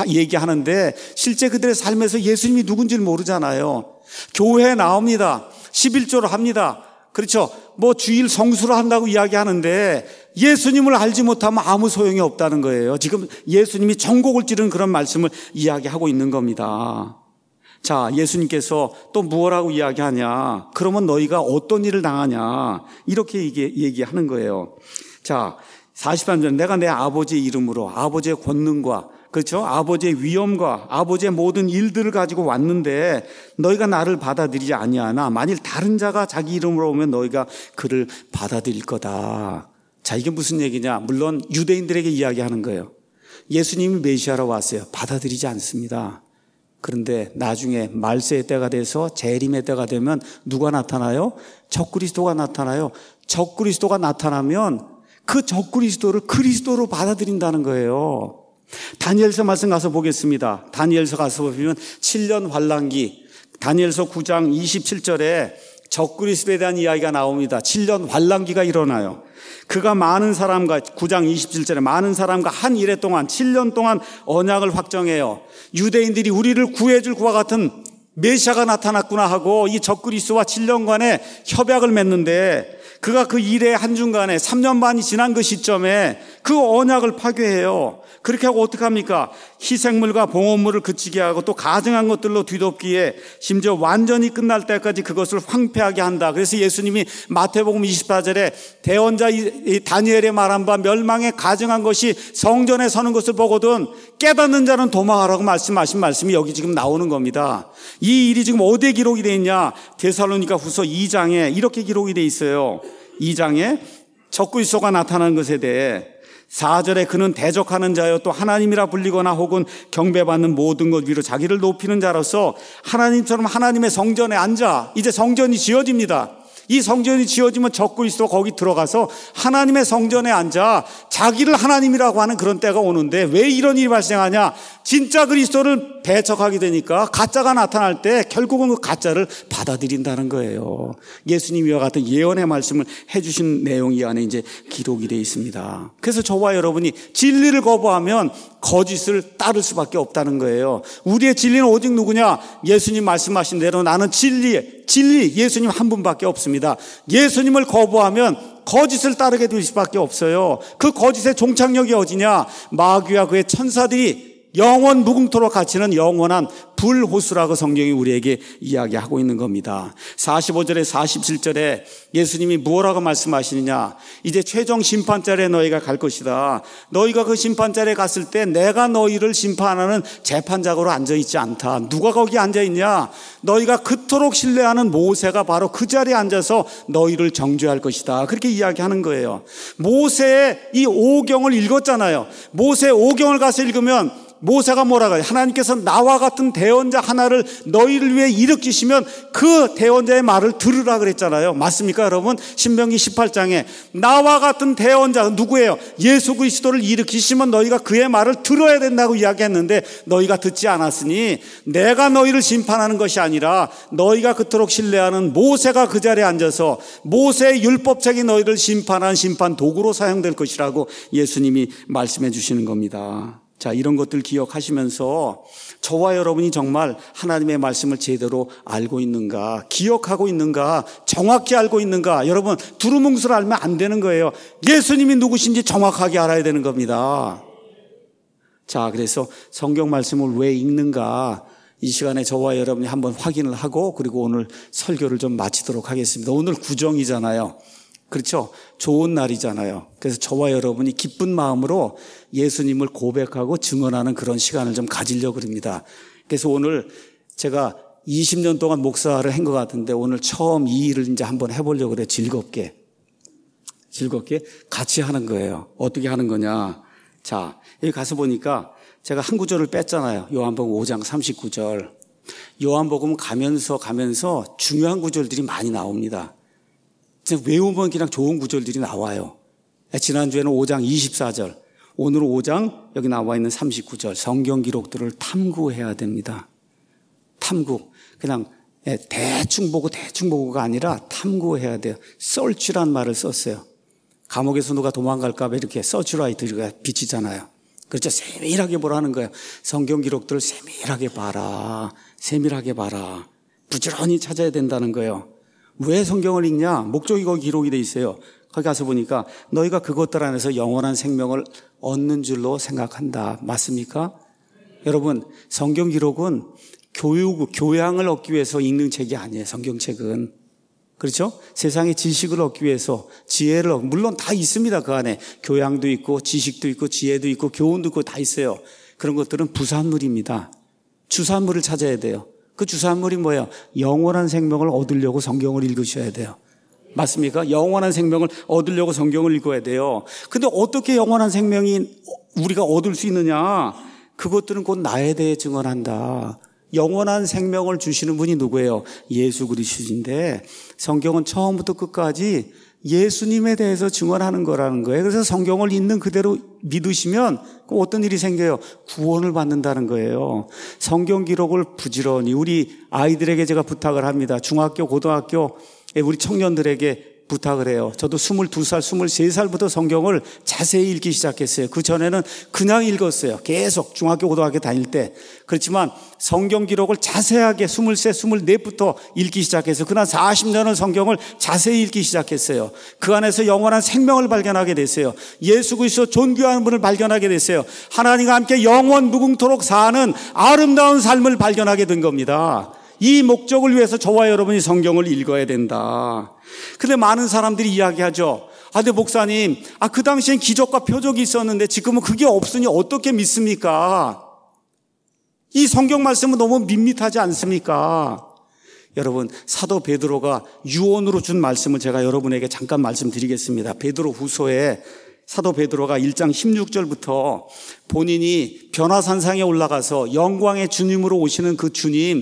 얘기하는데 실제 그들의 삶에서 예수님이 누군지를 모르잖아요. 교회에 나옵니다. 11조를 합니다. 그렇죠. 뭐 주일 성수를 한다고 이야기하는데 예수님을 알지 못하면 아무 소용이 없다는 거예요. 지금 예수님이 전곡을 찌르는 그런 말씀을 이야기하고 있는 겁니다. 자, 예수님께서 또 무엇라고 이야기하냐? 그러면 너희가 어떤 일을 당하냐? 이렇게 얘기하는 거예요. 자, 43절 내가 내 아버지의 이름으로 아버지의 권능과 그렇죠? 아버지의 위엄과 아버지의 모든 일들을 가지고 왔는데 너희가 나를 받아들이지 아니하나 만일 다른 자가 자기 이름으로 오면 너희가 그를 받아들일 거다. 자, 이게 무슨 얘기냐? 물론 유대인들에게 이야기하는 거예요. 예수님이 메시아로 왔어요. 받아들이지 않습니다. 그런데 나중에 말세의 때가 돼서 재림의 때가 되면 누가 나타나요? 적그리스도가 나타나요. 적그리스도가 나타나면 그 적그리스도를 그리스도로 받아들인다는 거예요. 다니엘서 말씀 가서 보겠습니다. 다니엘서 가서 보면 7년 환란기, 다니엘서 9장 27절에 적그리스도에 대한 이야기가 나옵니다. 7년 환란기가 일어나요. 그가 많은 사람과 9장 27절에 많은 사람과 한 일해 동안 7년 동안 언약을 확정해요. 유대인들이 우리를 구해줄 그와 같은 메시아가 나타났구나 하고 이 적그리스도와 7년간의 협약을 맺는데 그가 그 일의 한중간에 3년 반이 지난 그 시점에 그 언약을 파괴해요. 그렇게 하고 어떻게 합니까? 희생물과 봉헌물을 그치게 하고 또 가증한 것들로 뒤덮기에 심지어 완전히 끝날 때까지 그것을 황폐하게 한다. 그래서 예수님이 마태복음 24절에 대언자 다니엘의 말한 바 멸망에 가증한 것이 성전에 서는 것을 보거든 깨닫는 자는 도망하라고 말씀하신 말씀이 여기 지금 나오는 겁니다. 이 일이 지금 어디에 기록이 되어 있냐? 데살로니가 후서 2장에 이렇게 기록이 되어 있어요. 2장에 적그리스도가 나타나는 것에 대해 4절에 그는 대적하는 자여 또 하나님이라 불리거나 혹은 경배받는 모든 것 위로 자기를 높이는 자로서 하나님처럼 하나님의 성전에 앉아 이제 성전이 지어집니다. 이 성전이 지어지면 적그리스도 거기 들어가서 하나님의 성전에 앉아 자기를 하나님이라고 하는 그런 때가 오는데 왜 이런 일이 발생하냐? 진짜 그리스도를 배척하게 되니까 가짜가 나타날 때 결국은 그 가짜를 받아들인다는 거예요. 예수님 이와 같은 예언의 말씀을 해주신 내용이 이 안에 이제 기록이 되어 있습니다. 그래서 저와 여러분이 진리를 거부하면 거짓을 따를 수밖에 없다는 거예요. 우리의 진리는 오직 누구냐? 예수님 말씀하신 대로 나는 진리 예수님 한 분밖에 없습니다. 예수님을 거부하면 거짓을 따르게 될 수밖에 없어요. 그 거짓의 종착역이 어디냐? 마귀와 그의 천사들이 영원 무궁토록 갇히는 영원한 불호수라고 성경이 우리에게 이야기하고 있는 겁니다. 45절에 47절에 예수님이 무엇라고 말씀하시느냐? 이제 최종 심판자리에 너희가 갈 것이다. 너희가 그 심판자리에 갔을 때 내가 너희를 심판하는 재판장으로 앉아있지 않다. 누가 거기 앉아있냐? 너희가 그토록 신뢰하는 모세가 바로 그 자리에 앉아서 너희를 정죄할 것이다. 그렇게 이야기하는 거예요. 모세의 이 오경을 읽었잖아요. 모세의 오경을 가서 읽으면 모세가 뭐라고 해요? 하나님께서 나와 같은 대언자 하나를 너희를 위해 일으키시면 그 대언자의 말을 들으라 그랬잖아요. 맞습니까 여러분? 신명기 18장에 나와 같은 대언자 누구예요? 예수 그리스도를 일으키시면 너희가 그의 말을 들어야 된다고 이야기했는데 너희가 듣지 않았으니 내가 너희를 심판하는 것이 아니라 너희가 그토록 신뢰하는 모세가 그 자리에 앉아서 모세의 율법책이 너희를 심판한 심판 도구로 사용될 것이라고 예수님이 말씀해 주시는 겁니다. 자, 이런 것들 기억하시면서 저와 여러분이 정말 하나님의 말씀을 제대로 알고 있는가, 기억하고 있는가, 정확히 알고 있는가. 여러분 두루뭉술을 알면 안 되는 거예요. 예수님이 누구신지 정확하게 알아야 되는 겁니다. 자, 그래서 성경 말씀을 왜 읽는가, 이 시간에 저와 여러분이 한번 확인을 하고 그리고 오늘 설교를 좀 마치도록 하겠습니다. 오늘 구정이잖아요. 그렇죠? 좋은 날이잖아요. 그래서 저와 여러분이 기쁜 마음으로 예수님을 고백하고 증언하는 그런 시간을 좀 가지려고 합니다. 그래서 오늘 제가 20년 동안 목사를 한 것 같은데 오늘 처음 이 일을 이제 한번 해보려고 그래요. 즐겁게 같이 하는 거예요. 어떻게 하는 거냐? 자, 여기 가서 보니까 제가 한 구절을 뺐잖아요. 요한복음 5장 39절. 요한복음 가면서 중요한 구절들이 많이 나옵니다. 외우면 그냥 좋은 구절들이 나와요. 지난주에는 5장 24절, 오늘은 5장 여기 나와 있는 39절 성경 기록들을 탐구해야 됩니다. 탐구. 그냥 대충 보고가 아니라 탐구해야 돼요. search란 말을 썼어요. 감옥에서 누가 도망갈까 봐 이렇게 searchlight가 비치잖아요. 그렇죠. 세밀하게 보라는 거예요. 성경 기록들을 세밀하게 봐라. 부지런히 찾아야 된다는 거예요. 왜 성경을 읽냐? 목적이 거기 기록이 돼 있어요. 거기 가서 보니까 너희가 그것들 안에서 영원한 생명을 얻는 줄로 생각한다. 맞습니까? 여러분, 성경 기록은 교양을 얻기 위해서 읽는 책이 아니에요. 성경책은. 그렇죠? 세상의 지식을 얻기 위해서 지혜를 물론 다 있습니다. 그 안에 교양도 있고 지식도 있고 지혜도 있고 교훈도 있고 다 있어요. 그런 것들은 부산물입니다. 주산물을 찾아야 돼요. 그 주산물이 뭐예요? 영원한 생명을 얻으려고 성경을 읽으셔야 돼요. 맞습니까? 영원한 생명을 얻으려고 성경을 읽어야 돼요. 근데 어떻게 영원한 생명이 우리가 얻을 수 있느냐? 그것들은 곧 나에 대해 증언한다. 영원한 생명을 주시는 분이 누구예요? 예수 그리스도인데 성경은 처음부터 끝까지 예수님에 대해서 증언하는 거라는 거예요. 그래서 성경을 있는 그대로 믿으시면 어떤 일이 생겨요? 구원을 받는다는 거예요. 성경 기록을 부지런히 우리 아이들에게 제가 부탁을 합니다. 중학교, 고등학교 우리 청년들에게 부탁을 해요. 저도 22살, 23살부터 성경을 자세히 읽기 시작했어요. 그 전에는 그냥 읽었어요. 계속 중학교, 고등학교 다닐 때. 그렇지만 성경 기록을 자세하게 23, 24부터 읽기 시작해서 그날 40년을 성경을 자세히 읽기 시작했어요. 그 안에서 영원한 생명을 발견하게 됐어요. 예수 그리스도 존귀한 분을 발견하게 됐어요. 하나님과 함께 영원 무궁토록 사는 아름다운 삶을 발견하게 된 겁니다. 이 목적을 위해서 저와 여러분이 성경을 읽어야 된다. 근데 많은 사람들이 이야기하죠. 근데 목사님, 그 당시엔 기적과 표적이 있었는데 지금은 그게 없으니 어떻게 믿습니까? 이 성경 말씀은 너무 밋밋하지 않습니까? 여러분, 사도 베드로가 유언으로 준 말씀을 제가 여러분에게 잠깐 말씀드리겠습니다. 베드로 후서에 사도 베드로가 1장 16절부터 본인이 변화산상에 올라가서 영광의 주님으로 오시는 그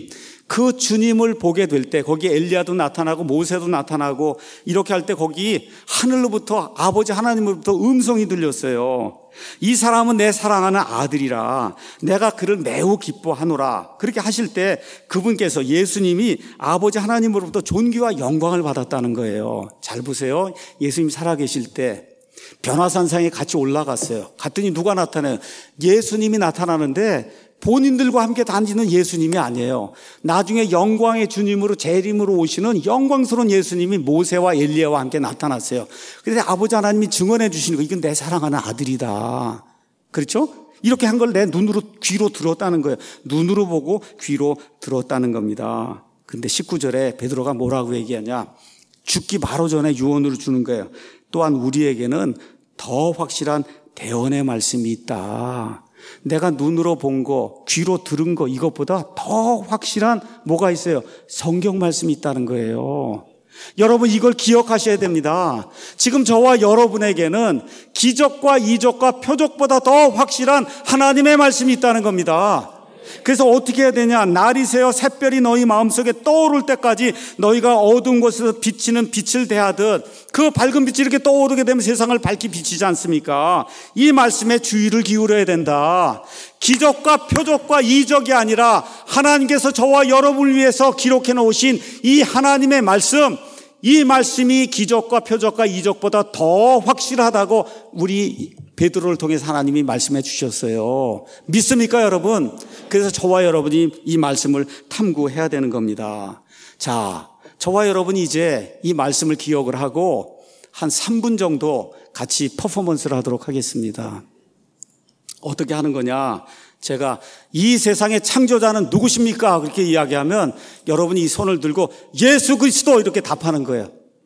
주님을 보게 될 때 거기 엘리야도 나타나고 모세도 나타나고 이렇게 할 때 거기 하늘로부터 아버지 하나님으로부터 음성이 들렸어요. 이 사람은 내 사랑하는 아들이라 내가 그를 매우 기뻐하노라. 그렇게 하실 때 그분께서, 예수님이 아버지 하나님으로부터 존귀와 영광을 받았다는 거예요. 잘 보세요. 예수님 살아계실 때 변화산상에 같이 올라갔어요. 갔더니 누가 나타나요? 예수님이 나타나는데 본인들과 함께 다니는 예수님이 아니에요. 나중에 영광의 주님으로 재림으로 오시는 영광스러운 예수님이 모세와 엘리야와 함께 나타났어요. 그런데 아버지 하나님이 증언해 주시는 거, 이건 내 사랑하는 아들이다. 그렇죠? 이렇게 한 걸 내 눈으로, 귀로 들었다는 거예요. 눈으로 보고 귀로 들었다는 겁니다. 근데 19절에 베드로가 뭐라고 얘기하냐? 죽기 바로 전에 유언으로 주는 거예요. 또한 우리에게는 더 확실한 대언의 말씀이 있다. 내가 눈으로 본 거, 귀로 들은 거, 이것보다 더 확실한 뭐가 있어요? 성경 말씀이 있다는 거예요. 여러분, 이걸 기억하셔야 됩니다. 지금 저와 여러분에게는 기적과 이적과 표적보다 더 확실한 하나님의 말씀이 있다는 겁니다. 그래서 어떻게 해야 되냐? 날이 새어 샛별이 너희 마음속에 떠오를 때까지 너희가 어두운 곳에서 비치는 빛을 대하듯 그 밝은 빛이 이렇게 떠오르게 되면 세상을 밝게 비치지 않습니까? 이 말씀에 주의를 기울여야 된다. 기적과 표적과 이적이 아니라 하나님께서 저와 여러분을 위해서 기록해 놓으신 이 하나님의 말씀, 이 말씀이 기적과 표적과 이적보다 더 확실하다고 우리 베드로를 통해서 하나님이 말씀해 주셨어요. 믿습니까, 여러분? 그래서 저와 여러분이 이 말씀을 탐구해야 되는 겁니다. 자, 저와 여러분이 이제 이 말씀을 기억을 하고 한 3분 정도 같이 퍼포먼스를 하도록 하겠습니다. 어떻게 하는 거냐? 제가 이 세상의 창조자는 누구십니까? 그렇게 이야기하면 여러분이 이 손을 들고 예수 그리스도 이렇게 답하는 거예요.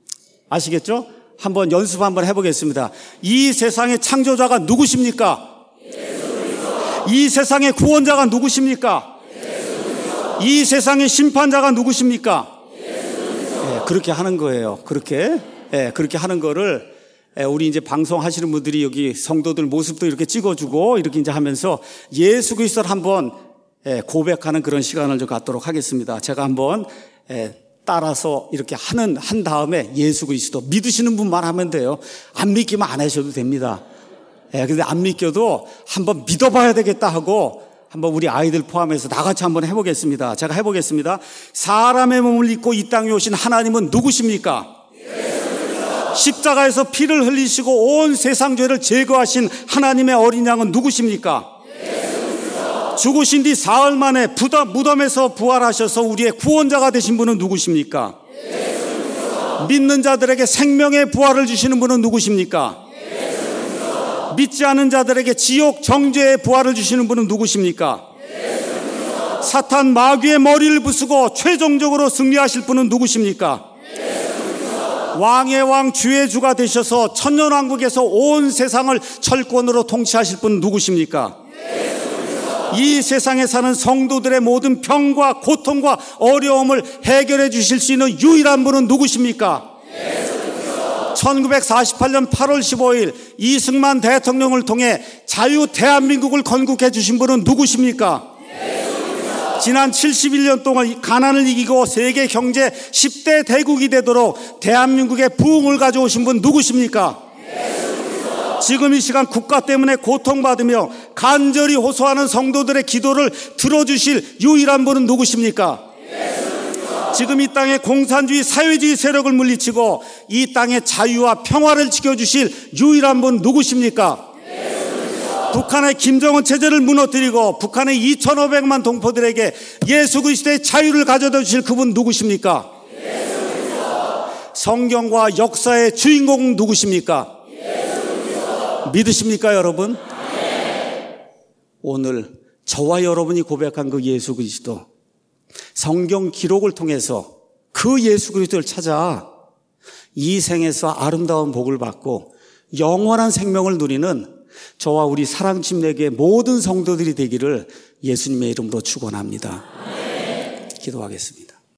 아시겠죠? 한번 연습 한번 해보겠습니다. 이 세상의 창조자가 누구십니까? 예수 그리스도. 이 세상의 구원자가 누구십니까? 예수 그리스도. 이 세상의 심판자가 누구십니까? 예수 그리스도. 네, 그렇게 하는 거예요. 그렇게 하는 거를 우리 이제 방송하시는 분들이 여기 성도들 모습도 이렇게 찍어주고 이렇게 이제 하면서 예수 그리스도를 한번 고백하는 그런 시간을 좀 갖도록 하겠습니다. 제가 한번 따라서 이렇게 한 다음에 예수 그리스도 믿으시는 분만 하면 돼요. 안 믿기면 안 하셔도 됩니다. 근데 안 믿겨도 한번 믿어봐야 되겠다 하고 한번 우리 아이들 포함해서 다 같이 한번 해보겠습니다. 제가 해보겠습니다. 사람의 몸을 입고 이 땅에 오신 하나님은 누구십니까? 십자가에서 피를 흘리시고 온 세상 죄를 제거하신 하나님의 어린 양은 누구십니까? 죽으신 뒤 사흘 만에 무덤에서 부활하셔서 우리의 구원자가 되신 분은 누구십니까? 믿는 자들에게 생명의 부활을 주시는 분은 누구십니까? 믿지 않은 자들에게 지옥 정죄의 부활을 주시는 분은 누구십니까? 사탄 마귀의 머리를 부수고 최종적으로 승리하실 분은 누구십니까? 왕의 왕 주의 주가 되셔서 천년왕국에서 온 세상을 철권으로 통치하실 분은 누구십니까? 이 세상에 사는 성도들의 모든 병과 고통과 어려움을 해결해 주실 수 있는 유일한 분은 누구십니까? 1948년 8월 15일 이승만 대통령을 통해 자유 대한민국을 건국해 주신 분은 누구십니까? 지난 71년 동안 가난을 이기고 세계 경제 10대 대국이 되도록 대한민국의 부흥을 가져오신 분 누구십니까? 지금 이 시간 국가 때문에 고통받으며 간절히 호소하는 성도들의 기도를 들어주실 유일한 분은 누구십니까? 지금 이 땅에 공산주의 사회주의 세력을 물리치고 이 땅의 자유와 평화를 지켜주실 유일한 분 누구십니까? 북한의 김정은 체제를 무너뜨리고 북한의 2,500만 동포들에게 예수 그리스도의 자유를 가져다 주실 그분 누구십니까? 성경과 역사의 주인공 누구십니까? 믿으십니까, 여러분? 오늘 저와 여러분이 고백한 그 예수 그리스도, 성경 기록을 통해서 그 예수 그리스도를 찾아 이 생에서 아름다운 복을 받고 영원한 생명을 누리는 저와 우리 사랑침례교회 모든 성도들이 되기를 예수님의 이름으로 축원합니다. 기도하겠습니다.